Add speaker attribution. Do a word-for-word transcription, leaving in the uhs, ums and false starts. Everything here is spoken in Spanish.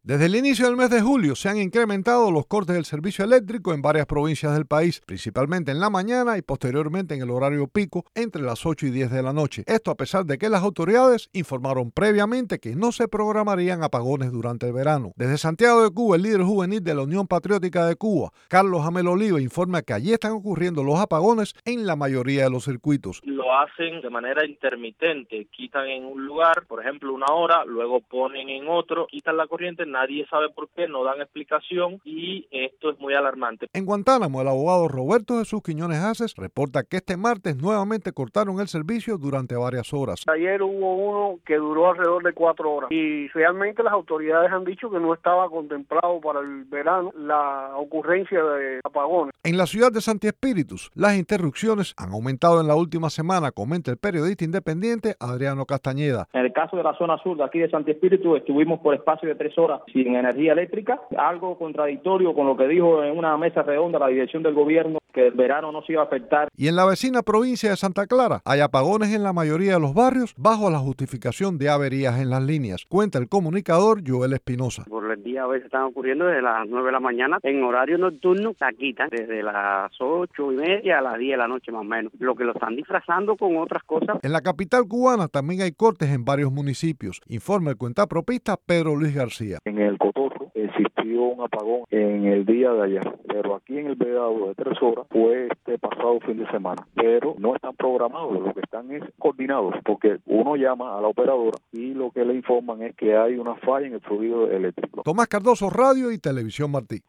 Speaker 1: Desde el inicio del mes de julio se han incrementado los cortes del servicio eléctrico en varias provincias del país, principalmente en la mañana y posteriormente en el horario pico entre las ocho y diez de la noche. Esto a pesar de que las autoridades informaron previamente que no se programarían apagones durante el verano. Desde Santiago de Cuba, el líder juvenil de la Unión Patriótica de Cuba, Carlos Jamel Oliva, informa que allí están ocurriendo los apagones en la mayoría de los circuitos.
Speaker 2: Lo hacen de manera intermitente, quitan en un lugar, por ejemplo, una hora, luego ponen en otro, quitan la corriente, nadie sabe por qué, no dan explicación y esto es muy alarmante.
Speaker 1: En Guantánamo, el abogado Roberto Jesús Quiñones Haces reporta que este martes nuevamente cortaron el servicio durante varias horas.
Speaker 3: Ayer hubo uno que duró alrededor de cuatro horas y realmente las autoridades han dicho que no estaba contemplado para el verano la ocurrencia de apagones.
Speaker 1: En la ciudad de Santi Espíritus, las interrupciones han aumentado en la última semana, comenta el periodista independiente Adriano Castañeda.
Speaker 4: En el caso de la zona sur de aquí de Santi Espíritus estuvimos por espacio de tres horas sin energía eléctrica, algo contradictorio con lo que dijo en una mesa redonda la dirección del gobierno, que el verano no se iba a afectar.
Speaker 1: Y en la vecina provincia de Santa Clara hay apagones en la mayoría de los barrios bajo la justificación de averías en las líneas, cuenta el comunicador Joel Espinosa.
Speaker 5: Por el día a veces están ocurriendo desde las nueve de la mañana, en horario nocturno la quitan desde las ocho y media a las diez de la noche más o menos, lo que lo están disfrazando con otras cosas.
Speaker 1: En la capital cubana también hay cortes en varios municipios, informa el cuentapropista Pedro Luis García.
Speaker 6: En el Cotorro existió un apagón en el día de ayer, pero aquí en el Vedado de tres horas fue este pasado fin de semana, pero no están programados, lo que están es coordinados, porque uno llama a la operadora y lo que le informan es que hay una falla en el fluido eléctrico.
Speaker 1: Tomás Cardoso, Radio y Televisión Martí.